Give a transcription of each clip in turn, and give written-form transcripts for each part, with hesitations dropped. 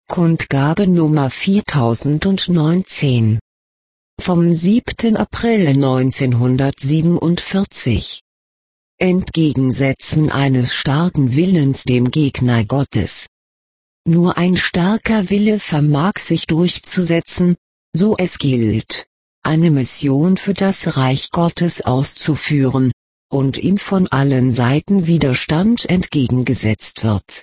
Kundgabe Nummer 4019. Vom 7. April 1947. Entgegensetzen eines starken Willens dem Gegner Gottes. Nur ein starker Wille vermag sich durchzusetzen, so es gilt, eine Mission für das Reich Gottes auszuführen, und ihm von allen Seiten Widerstand entgegengesetzt wird.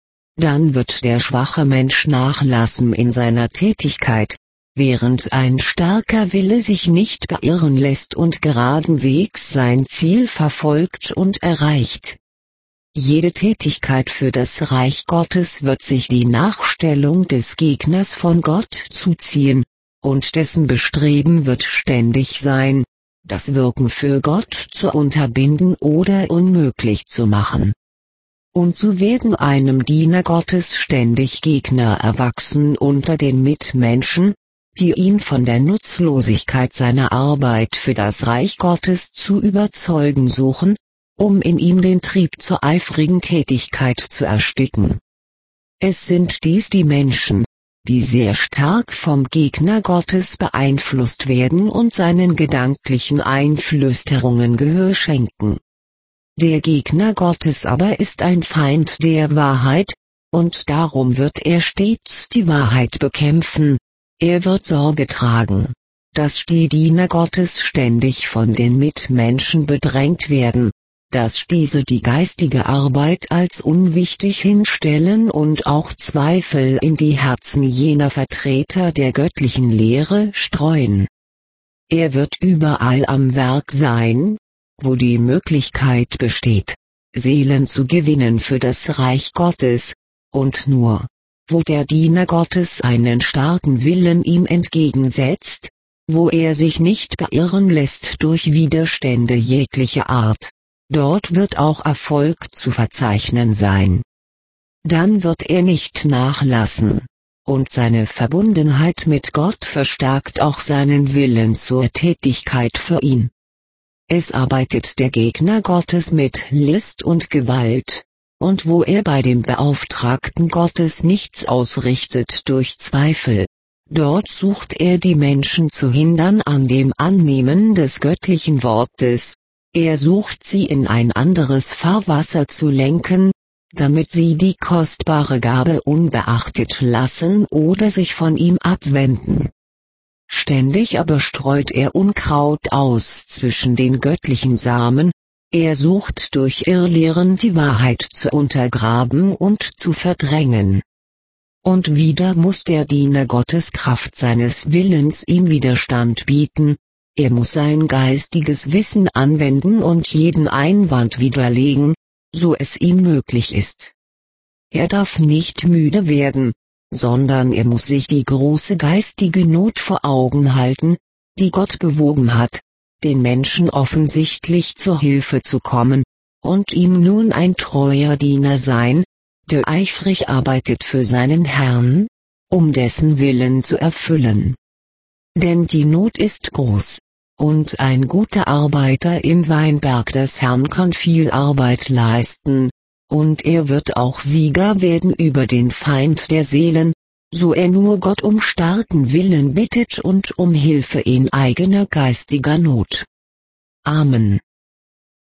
Dann wird der schwache Mensch nachlassen in seiner Tätigkeit, während ein starker Wille sich nicht beirren lässt und geradenwegs sein Ziel verfolgt und erreicht. Jede Tätigkeit für das Reich Gottes wird sich die Nachstellung des Gegners von Gott zuziehen, und dessen Bestreben wird ständig sein, das Wirken für Gott zu unterbinden oder unmöglich zu machen. Und so werden einem Diener Gottes ständig Gegner erwachsen unter den Mitmenschen, die ihn von der Nutzlosigkeit seiner Arbeit für das Reich Gottes zu überzeugen suchen, um in ihm den Trieb zur eifrigen Tätigkeit zu ersticken. Es sind dies die Menschen, die sehr stark vom Gegner Gottes beeinflusst werden und seinen gedanklichen Einflüsterungen Gehör schenken. Der Gegner Gottes aber ist ein Feind der Wahrheit, und darum wird er stets die Wahrheit bekämpfen. Er wird Sorge tragen, dass die Diener Gottes ständig von den Mitmenschen bedrängt werden, dass diese die geistige Arbeit als unwichtig hinstellen und auch Zweifel in die Herzen jener Vertreter der göttlichen Lehre streuen. Er wird überall am Werk sein, wo die Möglichkeit besteht, Seelen zu gewinnen für das Reich Gottes, und nur, wo der Diener Gottes einen starken Willen ihm entgegensetzt, wo er sich nicht beirren lässt durch Widerstände jeglicher Art, dort wird auch Erfolg zu verzeichnen sein. Dann wird er nicht nachlassen, und seine Verbundenheit mit Gott verstärkt auch seinen Willen zur Tätigkeit für ihn. Es arbeitet der Gegner Gottes mit List und Gewalt, und wo er bei dem Beauftragten Gottes nichts ausrichtet durch Zweifel, dort sucht er die Menschen zu hindern an dem Annehmen des göttlichen Wortes, er sucht sie in ein anderes Fahrwasser zu lenken, damit sie die kostbare Gabe unbeachtet lassen oder sich von ihm abwenden. Ständig aber streut er Unkraut aus zwischen den göttlichen Samen, er sucht durch Irrlehren die Wahrheit zu untergraben und zu verdrängen. Und wieder muss der Diener Gottes Kraft seines Willens ihm Widerstand bieten, er muss sein geistiges Wissen anwenden und jeden Einwand widerlegen, so es ihm möglich ist. Er darf nicht müde werden, sondern er muss sich die große geistige Not vor Augen halten, die Gott bewogen hat, den Menschen offensichtlich zur Hilfe zu kommen, und ihm nun ein treuer Diener sein, der eifrig arbeitet für seinen Herrn, um dessen Willen zu erfüllen. Denn die Not ist groß, und ein guter Arbeiter im Weinberg des Herrn kann viel Arbeit leisten, und er wird auch Sieger werden über den Feind der Seelen, so er nur Gott um starken Willen bittet und um Hilfe in eigener geistiger Not. Amen.